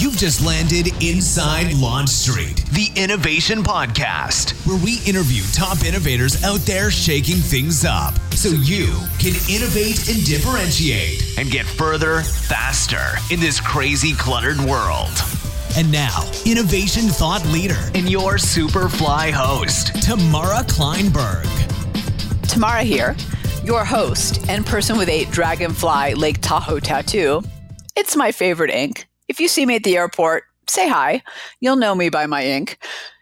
You've just landed inside Launch Street, the Innovation Podcast, where we interview top innovators out there shaking things up so you can innovate and differentiate and get further, faster in this crazy, cluttered world. And now, innovation thought leader and your Superfly host, Tamara Kleinberg. Tamara here, your host and person with a Dragonfly Lake Tahoe tattoo. It's my favorite ink. If you see me at the airport, say hi. You'll know me by my ink.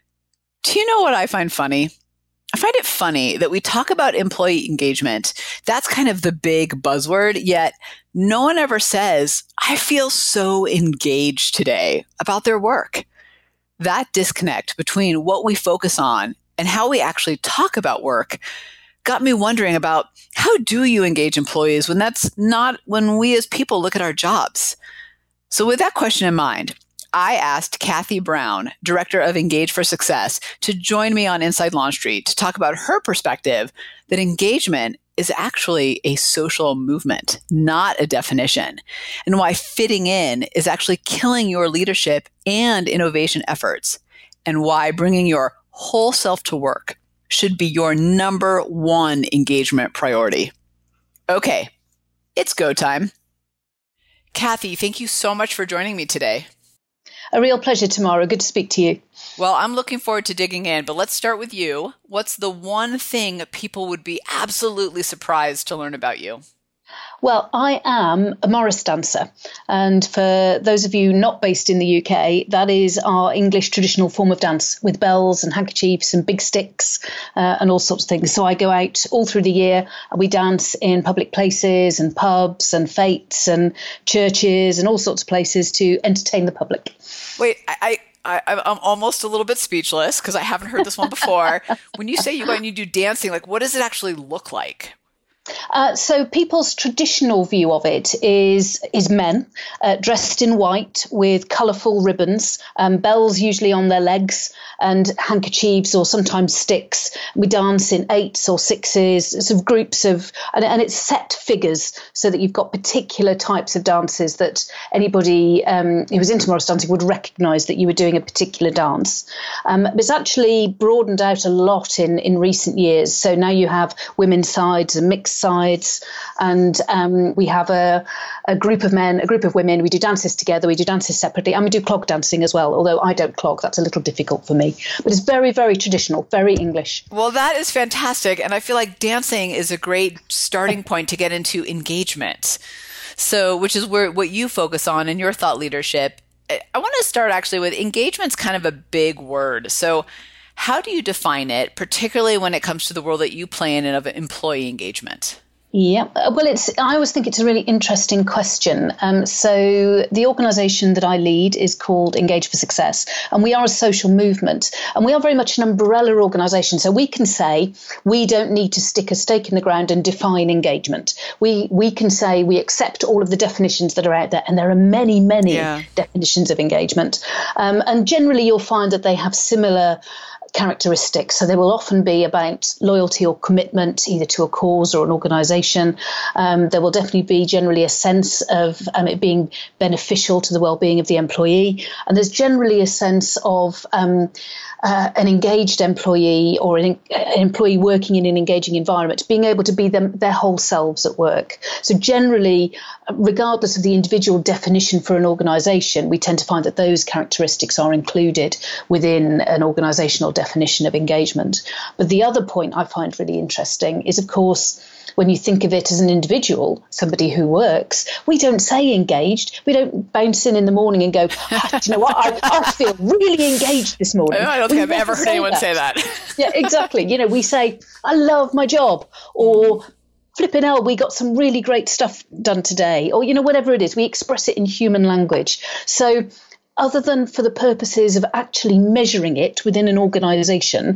Do you know what I find funny? I find it funny that we talk about employee engagement. That's kind of the big buzzword, yet no one ever says, I feel so engaged today about their work. That disconnect between what we focus on and how we actually talk about work got me wondering about how do you engage employees when that's not when we as people look at our jobs? So with that question in mind, I asked Kathy Brown, Director of Engage for Success, to join me on Inside Launch Street to talk about her perspective that engagement is actually a social movement, not a definition, and why fitting in is actually killing your leadership and innovation efforts, and why bringing your whole self to work should be your number one engagement priority. Okay, it's go time. Kathy, thank you so much for joining me today. A real pleasure, Tamara. Good to speak to you. Well, I'm looking forward to digging in, but let's start with you. What's the one thing people would be absolutely surprised to learn about you? Well, I am a Morris dancer. And for those of you not based in the UK, that is our English traditional form of dance with bells and handkerchiefs and big sticks and all sorts of things. So I go out all through the year and we dance in public places and pubs and fetes and churches and all sorts of places to entertain the public. Wait, I'm almost a little bit speechless because I haven't heard this one before. When you say you go and you do dancing, like what does it actually look like? So people's traditional view of it is men dressed in white with colourful ribbons, bells usually on their legs and handkerchiefs or sometimes sticks. We dance in 8s or 6s, sort of groups of, and it's set figures so that you've got particular types of dances that anybody who's into Morris dancing would recognise that you were doing a particular dance. But it's actually broadened out a lot in recent years. So now you have women's sides and mixed sides, and we have a group of men, a group of women. We do dances together, we do dances separately, and we do clog dancing as well, although I don't clog. That's a little difficult for me. But it's very, very traditional, very English. Well, that is fantastic. And I feel like dancing is a great starting point to get into engagement. So, which is what you focus on in your thought leadership. I want to start actually with engagement's kind of a big word. So how do you define it, particularly when it comes to the world that you play in of employee engagement? Yeah, well, I always think it's a really interesting question. So the organisation that I lead is called Engage for Success, and we are a social movement, and we are very much an umbrella organisation. So we can say we don't need to stick a stake in the ground and define engagement. We can say we accept all of the definitions that are out there, and there are many, many definitions of engagement. And generally, you'll find that they have similar characteristics. So they will often be about loyalty or commitment either to a cause or an organisation. There will definitely be generally a sense of it being beneficial to the well-being of the employee. And there's generally a sense of an engaged employee or an employee working in an engaging environment, being able to be their whole selves at work. So generally, regardless of the individual definition for an organisation, we tend to find that those characteristics are included within an organisational definition of engagement. But the other point I find really interesting is, of course, when you think of it as an individual, somebody who works, we don't say engaged. We don't bounce in the morning and go, do you know what, I feel really engaged this morning. I don't think I've ever heard anyone say that. Yeah, exactly. You know, we say, I love my job, or flipping hell, we got some really great stuff done today, or, you know, whatever it is, we express it in human language. So other than for the purposes of actually measuring it within an organisation,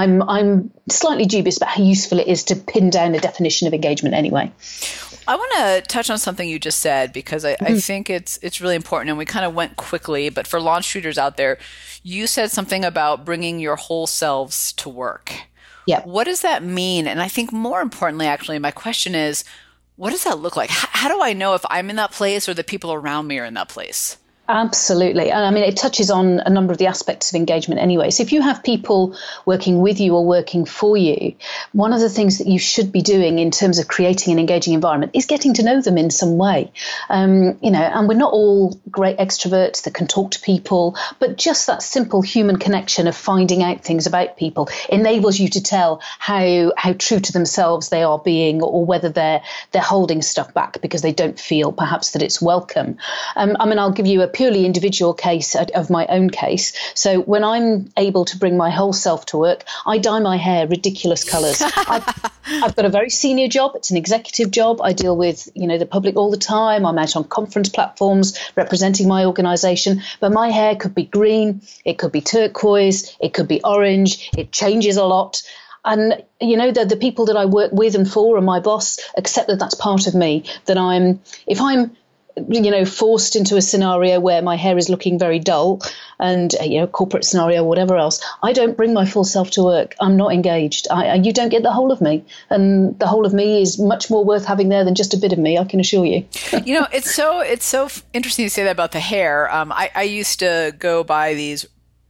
I'm slightly dubious about how useful it is to pin down a definition of engagement anyway. I want to touch on something you just said, because I think it's really important, and we kind of went quickly, but for launch shooters out there, you said something about bringing your whole selves to work. Yeah. What does that mean? And I think more importantly, actually, my question is, what does that look like? How do I know if I'm in that place or the people around me are in that place? Absolutely. And I mean, it touches on a number of the aspects of engagement anyway. So if you have people working with you or working for you, one of the things that you should be doing in terms of creating an engaging environment is getting to know them in some way. And we're not all great extroverts that can talk to people, but just that simple human connection of finding out things about people enables you to tell how true to themselves they are being, or whether they're holding stuff back because they don't feel perhaps that it's welcome. I'll give you a purely individual case of my own case. So when I'm able to bring my whole self to work, I dye my hair ridiculous colours. I've got a very senior job. It's an executive job. I deal with, the public all the time. I'm out on conference platforms representing my organisation. But my hair could be green, it could be turquoise, it could be orange. It changes a lot. And, the people that I work with and for and my boss accept that that's part of me, that if I'm forced into a scenario where my hair is looking very dull and, corporate scenario, whatever else, I don't bring my full self to work. I'm not engaged. You don't get the whole of me. And the whole of me is much more worth having there than just a bit of me, I can assure you. It's so interesting to say that about the hair. I used to go by these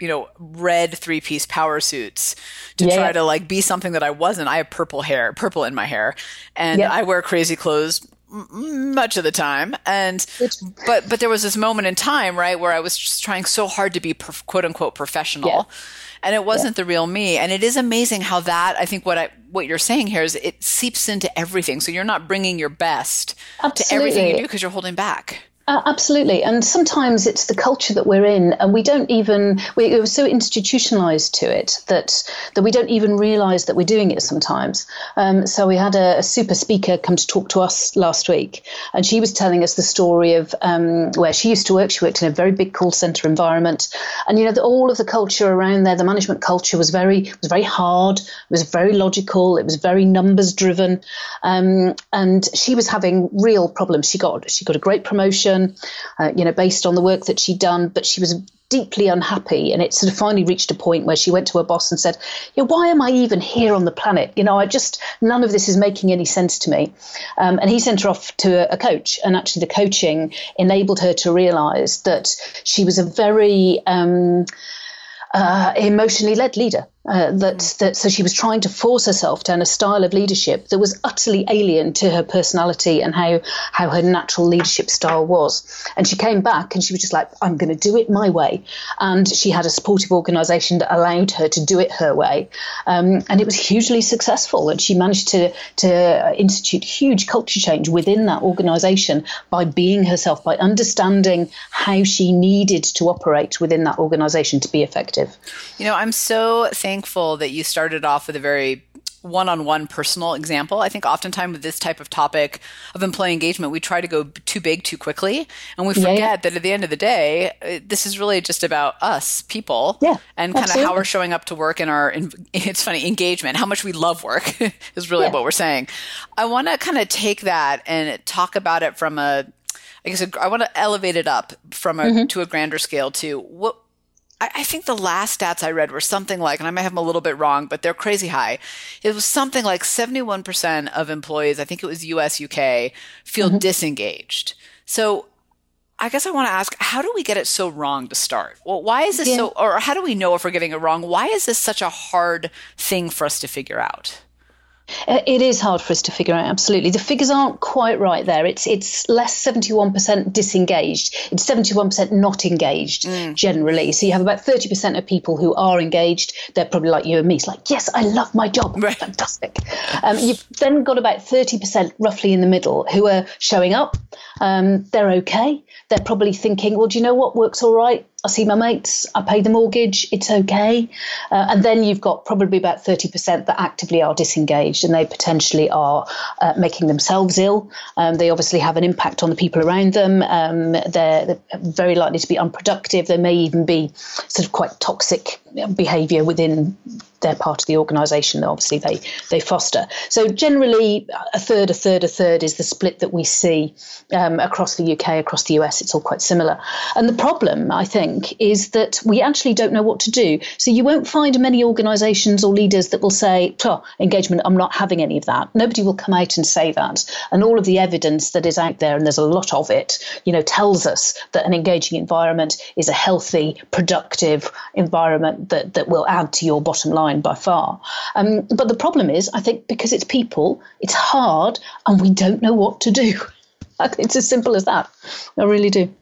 red 3-piece power suits to try to be something that I wasn't. I have purple in my hair, and I wear crazy clothes much of the time. And but there was this moment in time, right, where I was just trying so hard to be quote unquote professional, and it wasn't the real me. And it is amazing how that, I think what you're saying here is it seeps into everything. So you're not bringing your best to everything you do because you're holding back. Absolutely. And sometimes it's the culture that we're in, and we're so institutionalized to it that we don't even realize that we're doing it sometimes. So we had a super speaker come to talk to us last week, and she was telling us the story of where she used to work. She worked in a very big call center environment, and all of the culture around there, the management culture was very hard. It was very logical. It was very numbers driven, and she was having real problems. She got a great promotion, based on the work that she'd done, but she was deeply unhappy. And it sort of finally reached a point where she went to her boss and said, why am I even here on the planet? None of this is making any sense to me. And he sent her off to a coach. And actually the coaching enabled her to realize that she was a very emotionally led leader. So she was trying to force herself down a style of leadership that was utterly alien to her personality and how her natural leadership style was. And she came back and she was just like, I'm going to do it my way. And she had a supportive organisation that allowed her to do it her way. And it was hugely successful. And she managed to institute huge culture change within that organisation by being herself, by understanding how she needed to operate within that organisation to be effective. I'm so thankful that you started off with a very one-on-one personal example. I think oftentimes with this type of topic of employee engagement, we try to go too big too quickly, and we forget that at the end of the day, this is really just about us people and kind of how we're showing up to work in our, it's funny, engagement, how much we love work is really what we're saying. I want to kind of take that and talk about it from I want to elevate it up from to a grander scale to what I think the last stats I read were something like, and I might have them a little bit wrong, but they're crazy high. It was something like 71% of employees, I think it was US, UK, feel disengaged. So I guess I want to ask, how do we get it so wrong to start? Well, why is this or how do we know if we're getting it wrong? Why is this such a hard thing for us to figure out? It is hard for us to figure out, absolutely. The figures aren't quite right there. It's less 71% disengaged. It's 71% not engaged generally. So you have about 30% of people who are engaged. They're probably like you and me. It's like, yes, I love my job. Right. Fantastic. You've then got about 30% roughly in the middle who are showing up. They're okay. They're probably thinking, well, do you know what works all right? I see my mates, I pay the mortgage, it's okay. And then you've got probably about 30% that actively are disengaged, and they potentially are making themselves ill. They obviously have an impact on the people around them. They're very likely to be unproductive. They may even be sort of quite toxic behaviour within their part of the organisation that obviously they foster. So generally a third is the split that we see across the UK, across the US. It's all quite similar. And the problem, I think, is that we actually don't know what to do. So you won't find many organisations or leaders that will say, engagement, I'm not having any of that. Nobody will come out and say that. And all of the evidence that is out there, and there's a lot of it, tells us that an engaging environment is a healthy, productive environment that will add to your bottom line by far. But the problem is, I think, because it's people, it's hard, and we don't know what to do. It's as simple as that. I really do.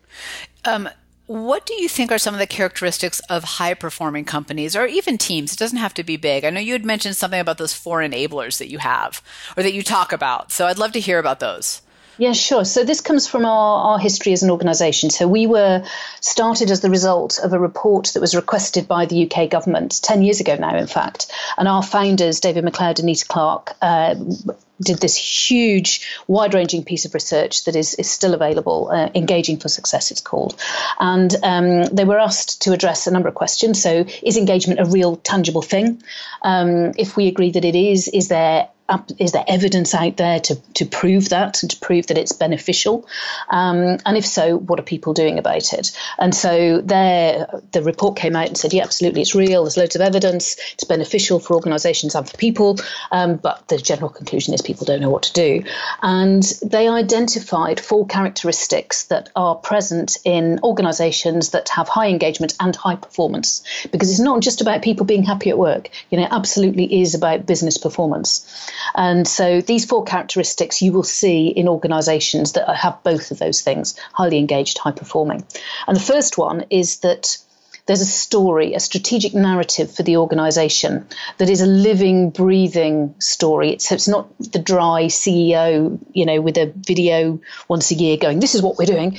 What do you think are some of the characteristics of high-performing companies or even teams? It doesn't have to be big. I know you had mentioned something about those 4 enablers that you have or that you talk about. So I'd love to hear about those. Yeah, sure. So this comes from our history as an organisation. So we were started as the result of a report that was requested by the UK government 10 years ago now, in fact. And our founders, David McLeod and Anita Clark, did this huge, wide-ranging piece of research that is still available, Engaging for Success it's called. And they were asked to address a number of questions. So is engagement a real, tangible thing? If we agree that it is there evidence out there to prove that and to prove that it's beneficial? And if so, what are people doing about it? And so the report came out and said, yeah, absolutely, it's real. There's loads of evidence. It's beneficial for organisations and for people. But the general conclusion is people don't know what to do. And they identified 4 characteristics that are present in organisations that have high engagement and high performance. Because it's not just about people being happy at work. It absolutely is about business performance. And so these 4 characteristics you will see in organisations that have both of those things, highly engaged, high performing. And the first one is that there's a story, a strategic narrative for the organisation that is a living, breathing story. It's not the dry CEO, with a video once a year going, this is what we're doing.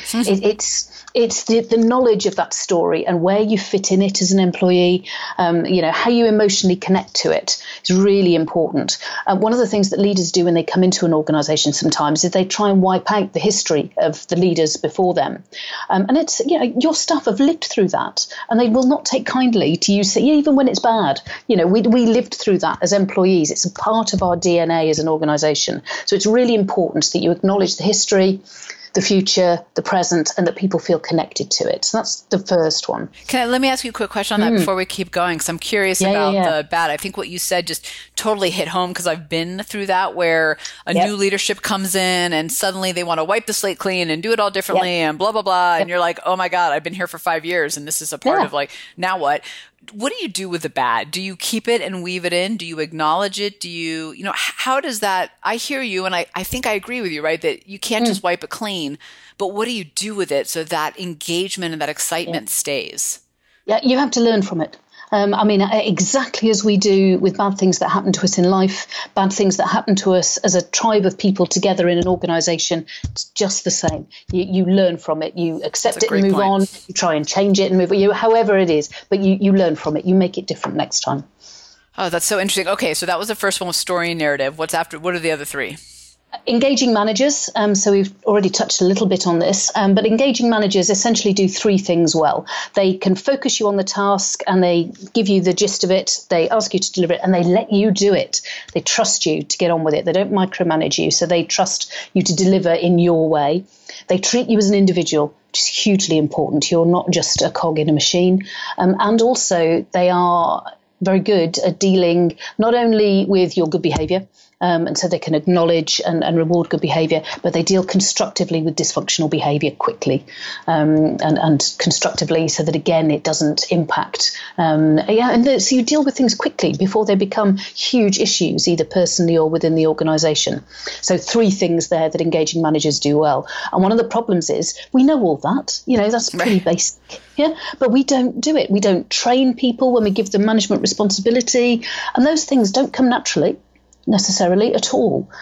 It's the knowledge of that story and where you fit in it as an employee, how you emotionally connect to it is really important. One of the things that leaders do when they come into an organisation sometimes is they try and wipe out the history of the leaders before them. And it's, your staff have lived through that and they will not take kindly to you say, even when it's bad. We lived through that as employees. It's a part of our DNA as an organisation. So it's really important that you acknowledge the history, the future, the present, and that people feel connected to it. So that's the first one. Let me ask you a quick question on that before we keep going, because I'm curious about the bad. I think what you said just totally hit home, because I've been through that where a new leadership comes in and suddenly they want to wipe the slate clean and do it all differently and blah, blah, blah. And you're like, oh my God, I've been here for 5 years and this is a part of now what? What do you do with the bad? Do you keep it and weave it in? Do you acknowledge it? Do you, how does that, I hear you and I think I agree with you, right? That you can't just wipe it clean, but what do you do with it so that engagement and that excitement stays? Yeah, you have to learn from it. Exactly as we do with bad things that happen to us in life, bad things that happen to us as a tribe of people together in an organisation, it's just the same. You learn from it, you accept it and move on, you try and change it and move on, however it is, but you learn from it, you make it different next time. Oh, that's so interesting. Okay, so that was the first one with story and narrative. What are the other 3? Engaging managers. So we've already touched a little bit on this, but engaging managers essentially do 3 things well. They can focus you on the task and they give you the gist of it. They ask you to deliver it and they let you do it. They trust you to get on with it. They don't micromanage you. So they trust you to deliver in your way. They treat you as an individual, which is hugely important. You're not just a cog in a machine. And also they are very good at dealing not only with your good behaviour, and so they can acknowledge and reward good behaviour, but they deal constructively with dysfunctional behaviour quickly and constructively so that, again, it doesn't impact. So you deal with things quickly before they become huge issues, either personally or within the organisation. So 3 things there that engaging managers do well. And one of the problems is we know all that. That's pretty basic. Yeah, but we don't do it. We don't train people when we give them management responsibility. And those things don't come naturally. Necessarily at all.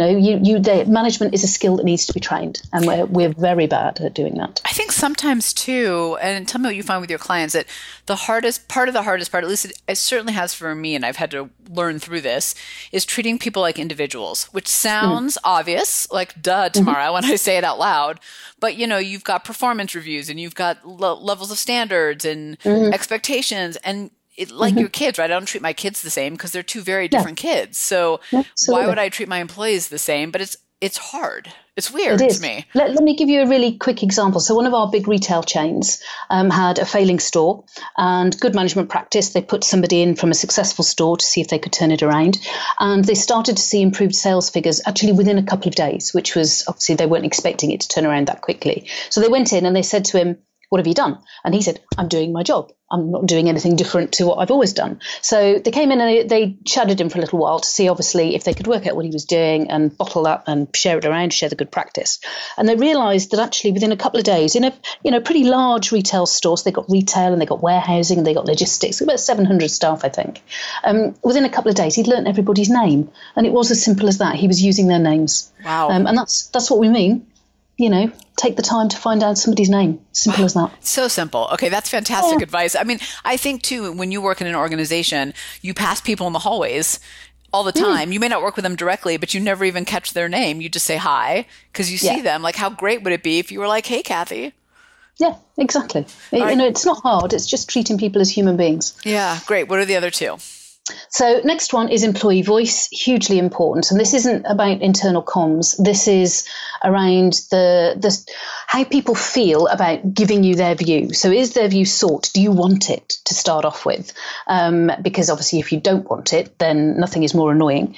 Management is a skill that needs to be trained, and we're very bad at doing that. I think sometimes too, and tell me what you find with your clients, that the hardest part, at least it certainly has for me, and I've had to learn through this, is treating people like individuals, which sounds obvious, like duh, Tamara, when I say it out loud. But you've got performance reviews and you've got levels of standards and expectations, and like your kids, right? I don't treat my kids the same because they're two very different kids. So why would I treat my employees the same? But it's hard. It's weird to me. Let me give you a really quick example. So one of our big retail chains had a failing store, and good management practice, they put somebody in from a successful store to see if they could turn it around. And they started to see improved sales figures actually within a couple of days, which was obviously they weren't expecting it to turn around that quickly. So they went in and they said to him, "What have you done?" And he said, "I'm doing my job. I'm not doing anything different to what I've always done." So they came in and they chatted him for a little while to see, obviously, if they could work out what he was doing and bottle that and share it around, share the good practice. And they realised that actually within a couple of days, in a pretty large retail store, so they got retail and they got warehousing and they got logistics, about 700 staff, I think. Within a couple of days, he'd learnt everybody's name. And it was as simple as that. He was using their names. Wow. And that's what we mean. Take the time to find out somebody's name. Simple as that. So simple. Okay, that's fantastic advice. I mean, I think too, when you work in an organization, you pass people in the hallways all the time. You may not work with them directly, but you never even catch their name. You just say hi because you see them. Like, how great would it be if you were like, "Hey, Kathy." Yeah, exactly. It's not hard. It's just treating people as human beings. Yeah, great. What are the other two? So next one is employee voice, hugely important. And this isn't about internal comms. This is around the how people feel about giving you their view. So is their view sought? Do you want it to start off with? Because obviously if you don't want it, then nothing is more annoying.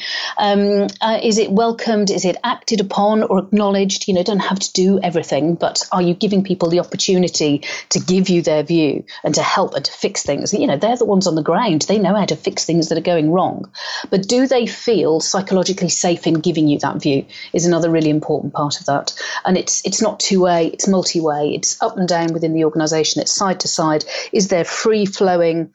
Is it welcomed? Is it acted upon or acknowledged? Don't have to do everything, but are you giving people the opportunity to give you their view and to help and to fix things? They're the ones on the ground. They know how to fix things that are going wrong, but do they feel psychologically safe in giving you that view is another really important part of that. And it's not two-way, it's multi-way, it's up and down within the organisation, it's side to side. Is there free-flowing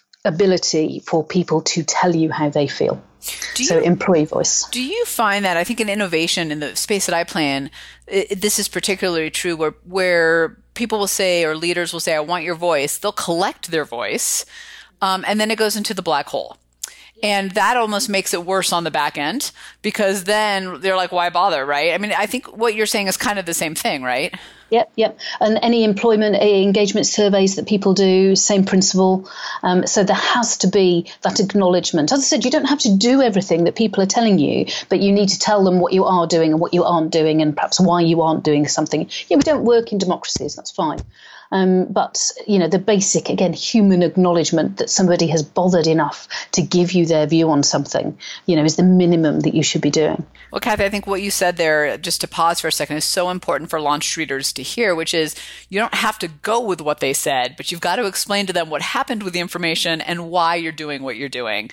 ability for people to tell you how they feel? So employee voice. Do you find that, I think in innovation, in the space that I play in, this is particularly true where people will say, or leaders will say, "I want your voice." They'll collect their voice. And then it goes into the black hole. And that almost makes it worse on the back end because then they're like, why bother, right? I mean, I think what you're saying is kind of the same thing, right? Yep. And any employment engagement surveys that people do, same principle. So there has to be that acknowledgement. As I said, you don't have to do everything that people are telling you, but you need to tell them what you are doing and what you aren't doing and perhaps why you aren't doing something. Yeah, we don't work in democracies, that's fine. But, the basic, again, human acknowledgement that somebody has bothered enough to give you their view on something, is the minimum that you should be doing. Well, Kathy, I think what you said there, just to pause for a second, is so important for launch readers to hear, which is you don't have to go with what they said, but you've got to explain to them what happened with the information and why you're doing what you're doing.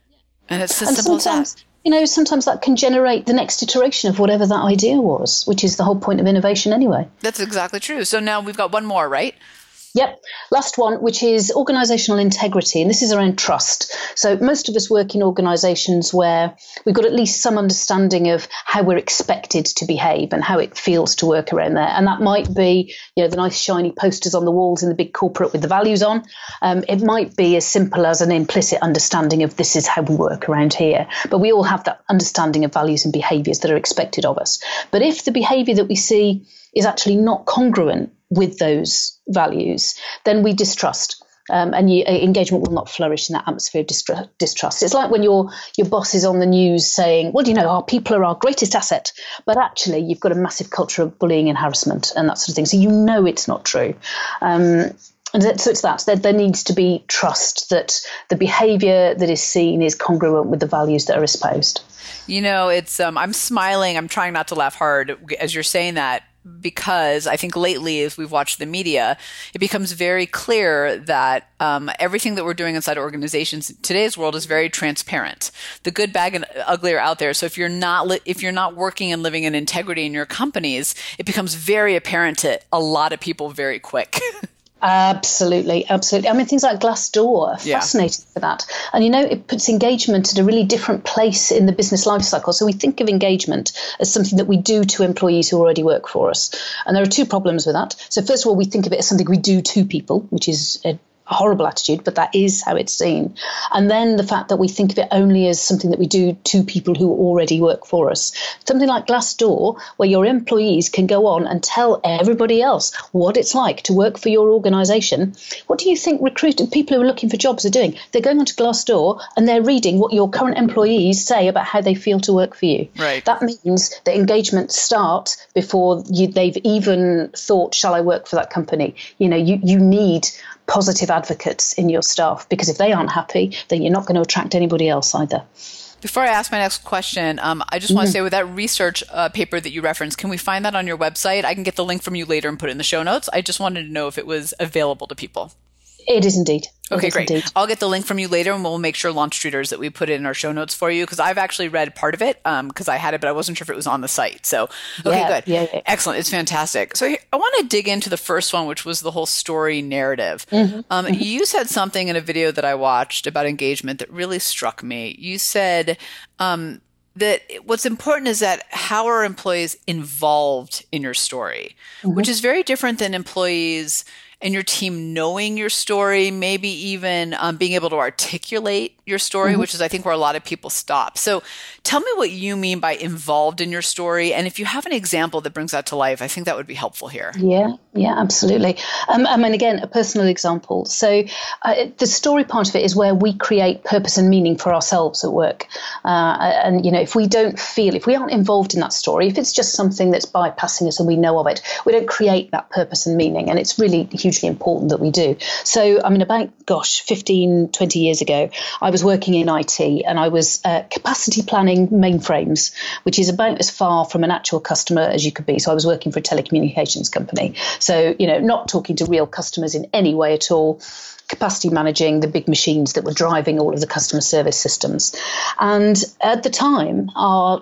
And it's as simple as that. Sometimes that can generate the next iteration of whatever that idea was, which is the whole point of innovation anyway. That's exactly true. So now we've got one more, right? Yep. Last one, which is organisational integrity. And this is around trust. So most of us work in organisations where we've got at least some understanding of how we're expected to behave and how it feels to work around there. And that might be, the nice shiny posters on the walls in the big corporate with the values on. It might be as simple as an implicit understanding of this is how we work around here. But we all have that understanding of values and behaviours that are expected of us. But if the behaviour that we see is actually not congruent with those values, then we distrust. And engagement will not flourish in that atmosphere of distrust. It's like when your boss is on the news saying, well, our people are our greatest asset, but actually you've got a massive culture of bullying and harassment and that sort of thing. So it's not true. And so it's that. There needs to be trust that the behaviour that is seen is congruent with the values that are espoused. It's I'm smiling. I'm trying not to laugh hard as you're saying that, because I think lately, as we've watched the media, it becomes very clear that everything that we're doing inside organizations in today's world is very transparent. The good, bad, and ugly are out there. So if you're not working and living in integrity in your companies, it becomes very apparent to a lot of people very quick. Absolutely. I mean, things like Glassdoor are fascinating for that. And, it puts engagement at a really different place in the business life cycle. So we think of engagement as something that we do to employees who already work for us. And there are two problems with that. So first of all, we think of it as something we do to people, which is horrible attitude, but that is how it's seen. And then the fact that we think of it only as something that we do to people who already work for us. Something like Glassdoor, where your employees can go on and tell everybody else what it's like to work for your organisation. What do you think people who are looking for jobs are doing? They're going onto Glassdoor and they're reading what your current employees say about how they feel to work for you. Right. That means that engagement starts before they've even thought, shall I work for that company? You need positive advocates in your staff, because if they aren't happy, then you're not going to attract anybody else either. Before I ask my next question, I just want to say, with that research paper that you referenced, can we find that on your website? I can get the link from you later and put it in the show notes. I just wanted to know if it was available to people. It is indeed. Okay, great. Indeed. I'll get the link from you later, and we'll make sure, Launch Streeters, that we put it in our show notes for you, because I've actually read part of it because I had it, but I wasn't sure if it was on the site. So, okay, good. Yeah. Excellent. It's fantastic. So I want to dig into the first one, which was the whole story narrative. You said something in a video that I watched about engagement that really struck me. You said that what's important is that how are employees involved in your story, which is very different than employees and your team knowing your story, maybe even being able to articulate your story, which is, I think, where a lot of people stop. So tell me what you mean by involved in your story. And if you have an example that brings that to life, I think that would be helpful here. Yeah, absolutely. And again, a personal example. So the story part of it is where we create purpose and meaning for ourselves at work. And, if we aren't involved in that story, if it's just something that's bypassing us and we know of it, we don't create that purpose and meaning. And it's really hugely important that we do. So, about, 15, 20 years ago, I was working in IT, and I was capacity planning mainframes, which is about as far from an actual customer as you could be. So I was working for a telecommunications company. So, not talking to real customers in any way at all, capacity managing the big machines that were driving all of the customer service systems. And at the time, our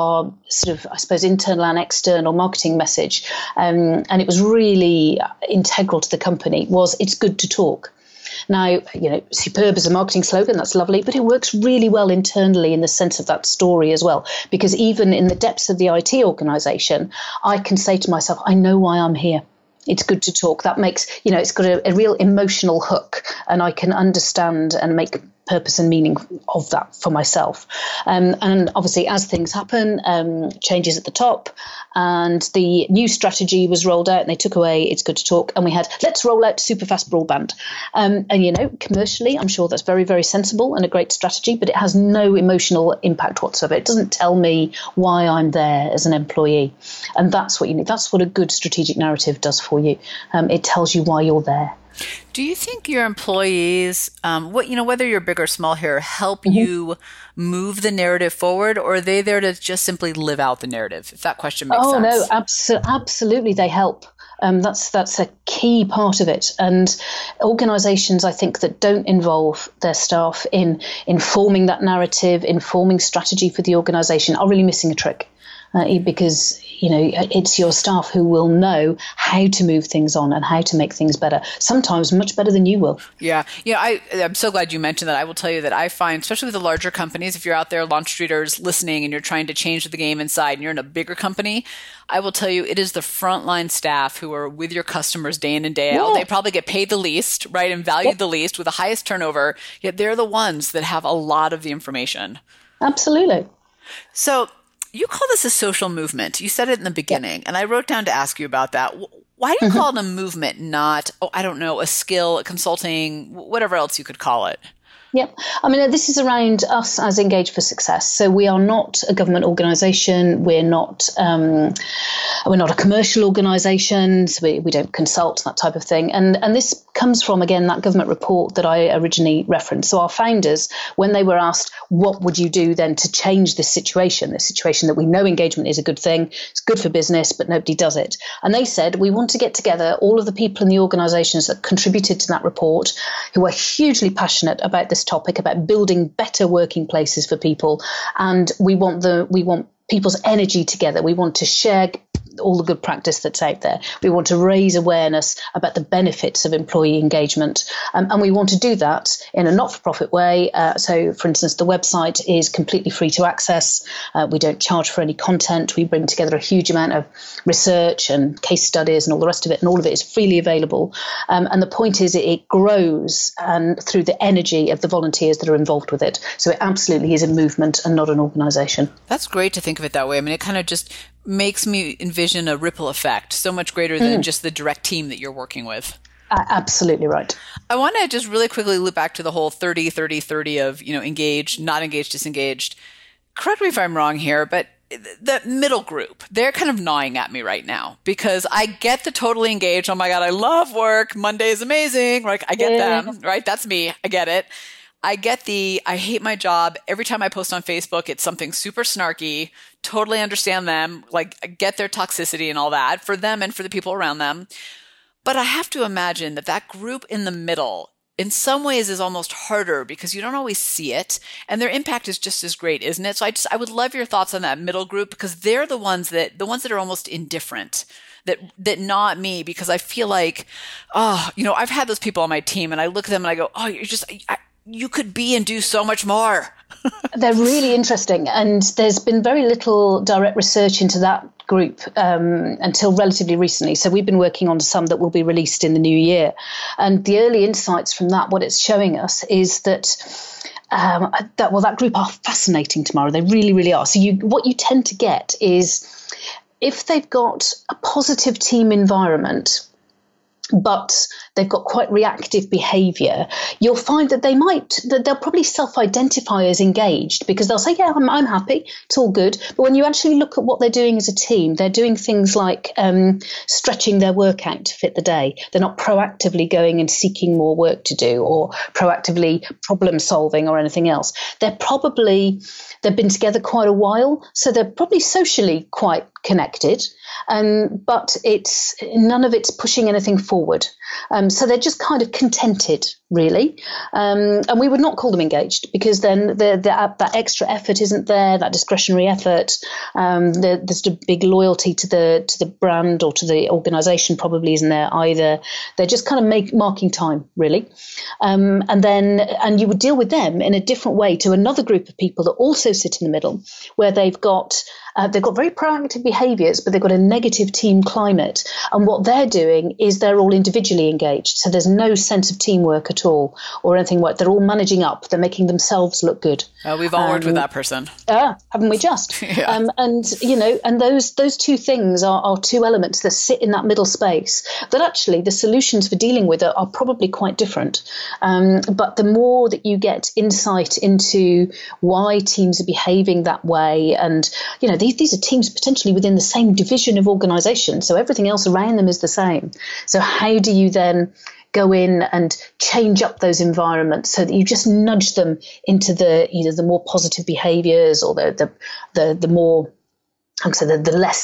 sort of, I suppose, internal and external marketing message, and it was really integral to the company, was it's good to talk. Now, superb as a marketing slogan, that's lovely, but it works really well internally in the sense of that story as well, because even in the depths of the IT organization, I can say to myself, I know why I'm here. It's good to talk. That makes, it's got a real emotional hook, and I can understand and make purpose and meaning of that for myself. And obviously, as things happen, changes at the top, and the new strategy was rolled out, and they took away it's good to talk, and we had let's roll out super fast broadband. And commercially, I'm sure that's very, very sensible and a great strategy, but it has no emotional impact whatsoever. It doesn't tell me why I'm there as an employee, and that's what you need. That's what a good strategic narrative does for you. It tells you why you're there. Do you think your employees, whether you're big or small here, help you move the narrative forward, or are they there to just simply live out the narrative? If that question makes sense. Oh, no, absolutely, they help. That's a key part of it. And organisations, I think, that don't involve their staff in informing that narrative, informing strategy for the organisation, are really missing a trick. Because it's your staff who will know how to move things on and how to make things better, sometimes much better than you will. Yeah. I'm so glad you mentioned that. I will tell you that I find, especially with the larger companies, if you're out there, Launch Streeters, listening, and you're trying to change the game inside, and you're in a bigger company, I will tell you it is the frontline staff who are with your customers day in and day out. They probably get paid the least, right, and valued the least, with the highest turnover, yet they're the ones that have a lot of the information. Absolutely. So you call this a social movement. You said it in the beginning, and I wrote down to ask you about that. Why do you call it a movement, not, a skill, a consulting, whatever else you could call it? Yep. This is around us as Engage for Success. So we are not a government organisation. We're not a commercial organisation. So we don't consult, that type of thing. And this comes from, again, that government report that I originally referenced. So our founders, when they were asked, what would you do then to change this situation that we know engagement is a good thing, it's good for business, but nobody does it. And they said, we want to get together all of the people in the organisations that contributed to that report, who are hugely passionate about this topic, about building better working places for people, and we want people's energy together. We want to share all the good practice that's out there. We want to raise awareness about the benefits of employee engagement. And we want to do that in a not-for-profit way. So, for instance, the website is completely free to access. We don't charge for any content. We bring together a huge amount of research and case studies and all the rest of it, and all of it is freely available. And the point is it grows and through the energy of the volunteers that are involved with it. So it absolutely is a movement and not an organisation. That's great to think of it that way. I mean, it kind of just makes me envision a ripple effect so much greater than just the direct team that you're working with. Absolutely right. I want to just really quickly loop back to the whole 30-30-30 of, engaged, not engaged, disengaged. Correct me if I'm wrong here, but the middle group, they're kind of gnawing at me right now because I get the totally engaged. Oh my God, I love work. Monday is amazing. Like I get them, right? That's me. I get it. I get I hate my job. Every time I post on Facebook, it's something super snarky. Totally understand them. Like I get their toxicity and all that for them and for the people around them. But I have to imagine that group in the middle in some ways is almost harder because you don't always see it and their impact is just as great, isn't it? So I would love your thoughts on that middle group because they're the ones that are almost indifferent, that not me, because I feel like, I've had those people on my team and I look at them and I go, you could be and do so much more. They're really interesting. And there's been very little direct research into that group until relatively recently. So we've been working on some that will be released in the new year. And the early insights from that, what it's showing us is that that group are fascinating, Tamara. They really, really are. So what you tend to get is if they've got a positive team environment, but they've got quite reactive behaviour, you'll find that they'll probably self-identify as engaged because they'll say, yeah, I'm happy, it's all good. But when you actually look at what they're doing as a team, they're doing things like stretching their work out to fit the day. They're not proactively going and seeking more work to do or proactively problem solving or anything else. They've been together quite a while, so they're probably socially quite connected, but none of it's pushing anything forward. So they're just kind of contented, really. And we would not call them engaged because then that extra effort isn't there, that discretionary effort. There's a big loyalty to the brand or to the organisation probably isn't there either. They're just kind of marking time, really. And you would deal with them in a different way to another group of people that also sit in the middle, where they've got very proactive behaviours, but they've got a negative team climate. And what they're doing is they're all individually engaged. So there's no sense of teamwork at all or anything like that. They're all managing up. They're making themselves look good. We've all worked with that person. Haven't we just? Yeah. And those two things are two elements that sit in that middle space that actually the solutions for dealing with it are probably quite different. But the more that you get insight into why teams are behaving that way, and, these are teams potentially within the same division of organisation, so everything else around them is the same. So how do you then go in and change up those environments so that you just nudge them into either the more positive behaviours or the more, the less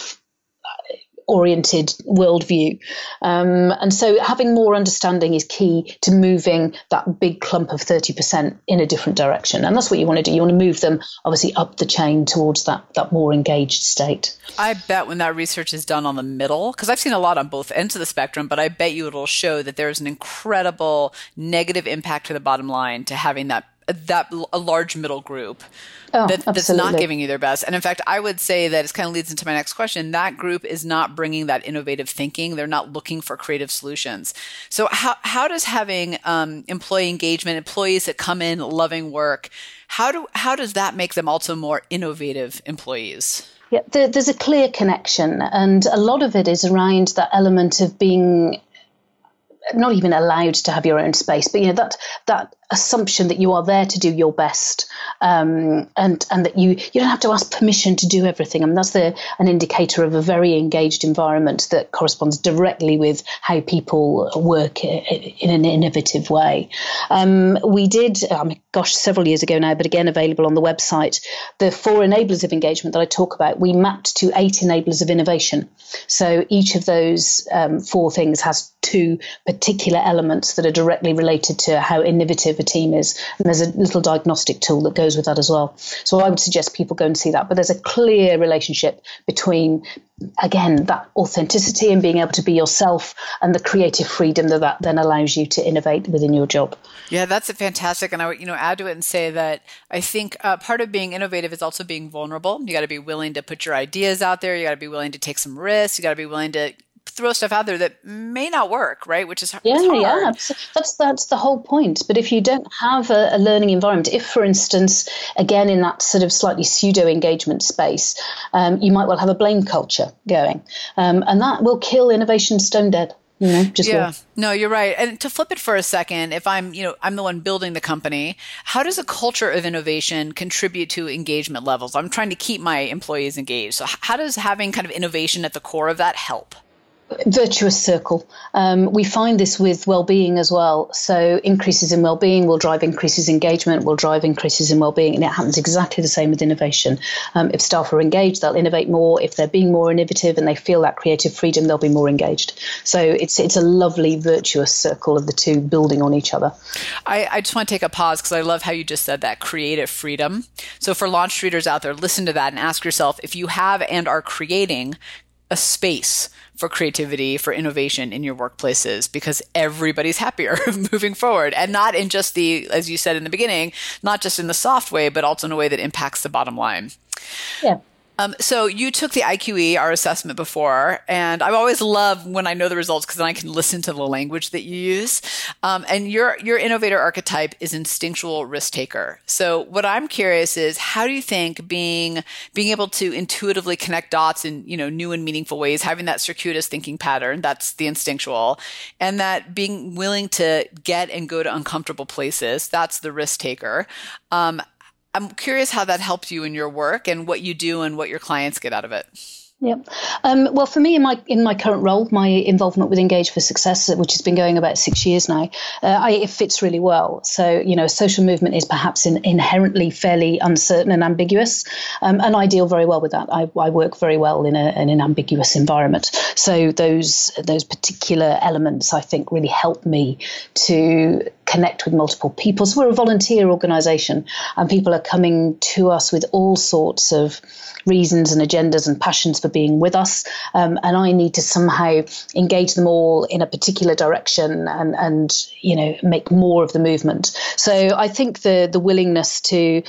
self-oriented worldview. And so having more understanding is key to moving that big clump of 30% in a different direction. And that's what you want to do. You want to move them obviously up the chain towards that more engaged state. I bet when that research is done on the middle, because I've seen a lot on both ends of the spectrum, but I bet you it'll show that there's an incredible negative impact to the bottom line to having a large middle group that's not giving you their best. And in fact, I would say that it kind of leads into my next question. That group is not bringing that innovative thinking. They're not looking for creative solutions. So how does having employee engagement, employees that come in loving work, how does that make them also more innovative employees? Yeah, there's a clear connection, and a lot of it is around that element of being not even allowed to have your own space, but that assumption that you are there to do your best, and that you don't have to ask permission to do everything. I mean, that's an indicator of a very engaged environment that corresponds directly with how people work in an innovative way. We did, several years ago now, but again available on the website, the 4 enablers of engagement that I talk about, we mapped to 8 enablers of innovation. So each of those 4 things has 2 particular elements that are directly related to how innovative a team is. And there's a little diagnostic tool that goes with that as well. So I would suggest people go and see that. But there's a clear relationship between, again, that authenticity and being able to be yourself and the creative freedom that then allows you to innovate within your job. Yeah, that's fantastic. And I would, add to it and say that I think part of being innovative is also being vulnerable. You got to be willing to put your ideas out there. You got to be willing to take some risks. You got to be willing to throw stuff out there that may not work, right? Which is hard. Yeah. That's the whole point. But if you don't have a learning environment, if, for instance, again, in that sort of slightly pseudo engagement space, you might well have a blame culture going, and that will kill innovation stone dead. No, you're right. And to flip it for a second, if I'm the one building the company, how does a culture of innovation contribute to engagement levels? I'm trying to keep my employees engaged. So how does having kind of innovation at the core of that help? Virtuous circle. We find this with well-being as well. So increases in well-being will drive increases in engagement, will drive increases in well-being, and it happens exactly the same with innovation. If staff are engaged, they'll innovate more. If they're being more innovative and they feel that creative freedom, they'll be more engaged. So it's a lovely virtuous circle of the two building on each other. I just want to take a pause because I love how you just said that, creative freedom. So for launch treaters out there, listen to that and ask yourself if you have and are creating a space for creativity, for innovation in your workplaces, because everybody's happier moving forward, and not in just as you said in the beginning, not just in the soft way, but also in a way that impacts the bottom line. Yeah. So you took the IQE, our assessment, before, and I always love when I know the results because then I can listen to the language that you use. And your innovator archetype is instinctual risk taker. So what I'm curious is, how do you think being able to intuitively connect dots in new and meaningful ways, having that circuitous thinking pattern, that's the instinctual, and that being willing to get and go to uncomfortable places, that's the risk taker. I'm curious how that helps you in your work and what you do and what your clients get out of it. Yeah. Well, for me, in my current role, my involvement with Engage for Success, which has been going about 6 years now, it fits really well. So, a social movement is perhaps inherently fairly uncertain and ambiguous, and I deal very well with that. I work very well in an ambiguous environment. So those particular elements, I think, really help me to connect with multiple people. So we're a volunteer organisation, and people are coming to us with all sorts of reasons and agendas and passions for being with us, and I need to somehow engage them all in a particular direction and make more of the movement. So I think the willingness to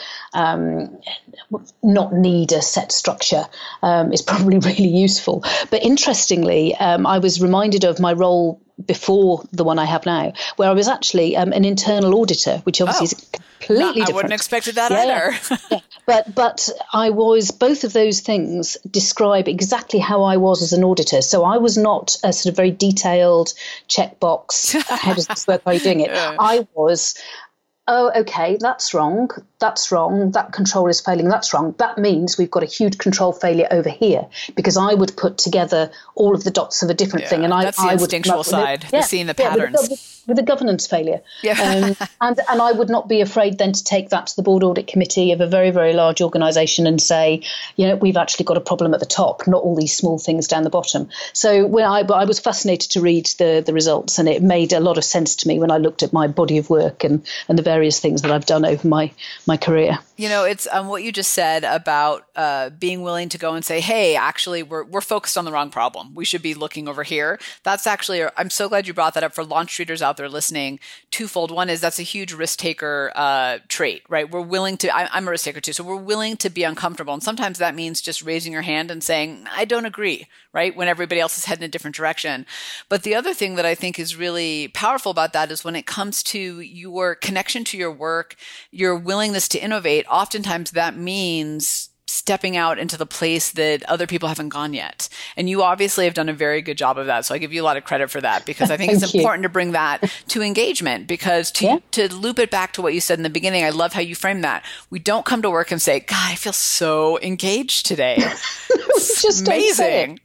not need a set structure is probably really useful. But interestingly, I was reminded of my role before the one I have now, where I was actually an internal auditor, which obviously is completely different. I wouldn't have expected that either. Yeah. But I was, both of those things describe exactly how I was as an auditor. So I was not a sort of very detailed checkbox, how does this work, how are you doing it? Yeah. I was, okay, that's wrong, that control is failing, that's wrong. That means we've got a huge control failure over here, because I would put together all of the dots of a different thing. And that's the instinctual side, seeing the patterns. With a governance failure. Yeah. And I would not be afraid then to take that to the board audit committee of a very, very large organisation and say, we've actually got a problem at the top, not all these small things down the bottom. So when I was fascinated to read the results, and it made a lot of sense to me when I looked at my body of work and the various things that I've done over my career. It's what you just said about being willing to go and say, hey, actually, we're focused on the wrong problem. We should be looking over here. That's actually, I'm so glad you brought that up for launch treaters out there listening. Twofold. One is that's a huge risk taker trait, right? We're willing to, I'm a risk taker too. So we're willing to be uncomfortable. And sometimes that means just raising your hand and saying, I don't agree, right? When everybody else is heading in a different direction. But the other thing that I think is really powerful about that is when it comes to your connection to your work, your willingness to innovate, oftentimes that means stepping out into the place that other people haven't gone yet. And you obviously have done a very good job of that. So I give you a lot of credit for that, because I think it's important to bring that to engagement, because to loop it back to what you said in the beginning, I love how you framed that. We don't come to work and say, God, I feel so engaged today. It's just amazing.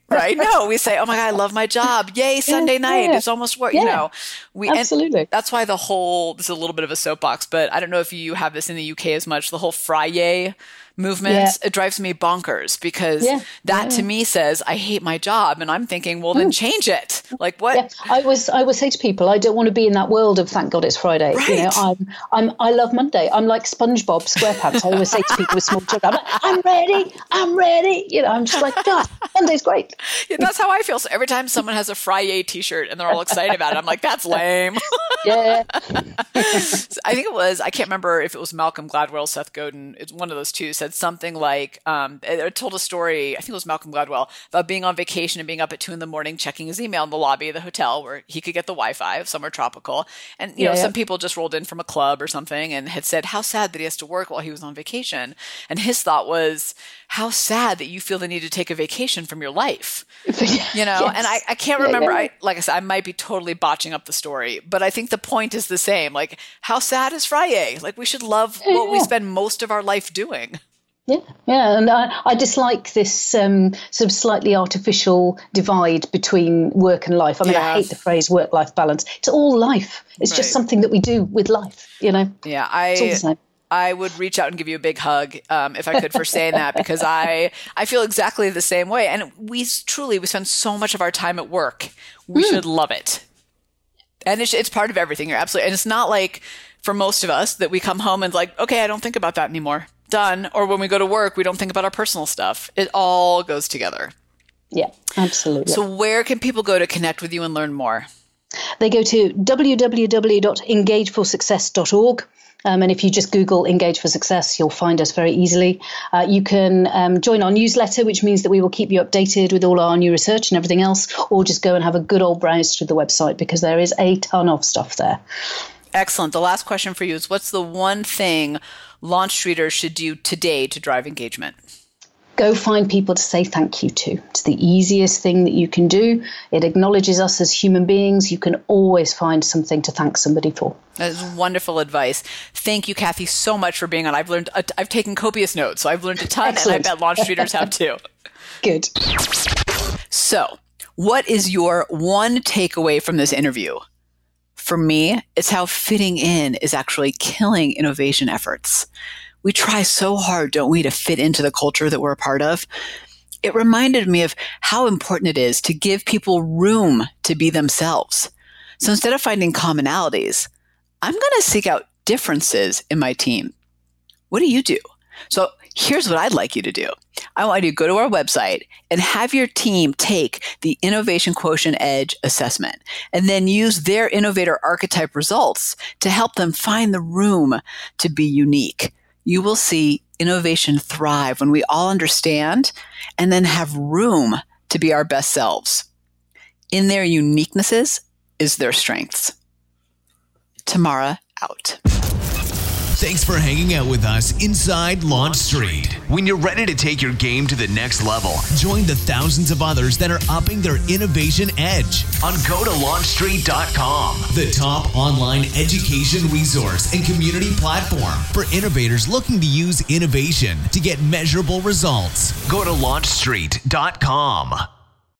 right? No, we say, oh my God, I love my job. Yay, Sunday night. It's almost work. Absolutely. And that's why this is a little bit of a soapbox, but I don't know if you have this in the UK as much, the whole Friday movement, it drives me bonkers because that to me says I hate my job, and I'm thinking, well, then change it. Like what? Yeah. I would say to people, I don't want to be in that world of thank God it's Friday. Right. I love Monday. I'm like SpongeBob SquarePants. I always say to people with small children, I'm ready. I'm just like, God, Monday's great. Yeah, that's how I feel. So every time someone has a Friday t-shirt and they're all excited about it, I'm like, that's lame. Yeah. So I think I can't remember if it was Malcolm Gladwell, Seth Godin, it's one of those two, said something like, it told a story, I think it was Malcolm Gladwell, about being on vacation and being up at 2 a.m, checking his email in the lobby of the hotel where he could get the Wi-Fi somewhere tropical. And, some people just rolled in from a club or something and had said how sad that he has to work while he was on vacation. And his thought was, how sad that you feel the need to take a vacation from your life. Yes. And I can't remember. Like I said, I might be totally botching up the story, but I think the point is the same. Like, how sad is Friday? Like, we should love what we spend most of our life doing. Yeah, and I dislike this sort of slightly artificial divide between work and life. I mean, I hate the phrase work-life balance. It's all life. It's just something that we do with life, Yeah, it's all the same. I would reach out and give you a big hug if I could for saying that, because I feel exactly the same way. And we spend so much of our time at work. We should love it. And it's part of everything. You're absolutely. And it's not like for most of us that we come home and like, okay, I don't think about that anymore. Done. Or when we go to work, we don't think about our personal stuff. It all goes together. Yeah, absolutely. So where can people go to connect with you and learn more? They go to www.engageforsuccess.org. And if you just Google Engage for Success, you'll find us very easily. You can join our newsletter, which means that we will keep you updated with all our new research and everything else, or just go and have a good old browse through the website because there is a ton of stuff there. Excellent. The last question for you is, what's the one thing LaunchStreeters should do today to drive engagement? Go find people to say thank you to. It's the easiest thing that you can do. It acknowledges us as human beings. You can always find something to thank somebody for. That is wonderful advice. Thank you, Kathy, so much for being on. I've taken copious notes, so I've learned a ton. Excellent. And I bet LaunchStreeters have too. Good. So, what is your one takeaway from this interview? For me, it's how fitting in is actually killing innovation efforts. We try so hard, don't we, to fit into the culture that we're a part of? It reminded me of how important it is to give people room to be themselves. So instead of finding commonalities, I'm going to seek out differences in my team. What do you do? So here's what I'd like you to do. I want you to go to our website and have your team take the Innovation Quotient Edge assessment and then use their innovator archetype results to help them find the room to be unique. You will see innovation thrive when we all understand and then have room to be our best selves. In their uniquenesses is their strengths. Tamara out. Thanks for hanging out with us inside Launch Street. When you're ready to take your game to the next level, join the thousands of others that are upping their innovation edge on GoToLaunchStreet.com, the top online education resource and community platform for innovators looking to use innovation to get measurable results. GoToLaunchStreet.com.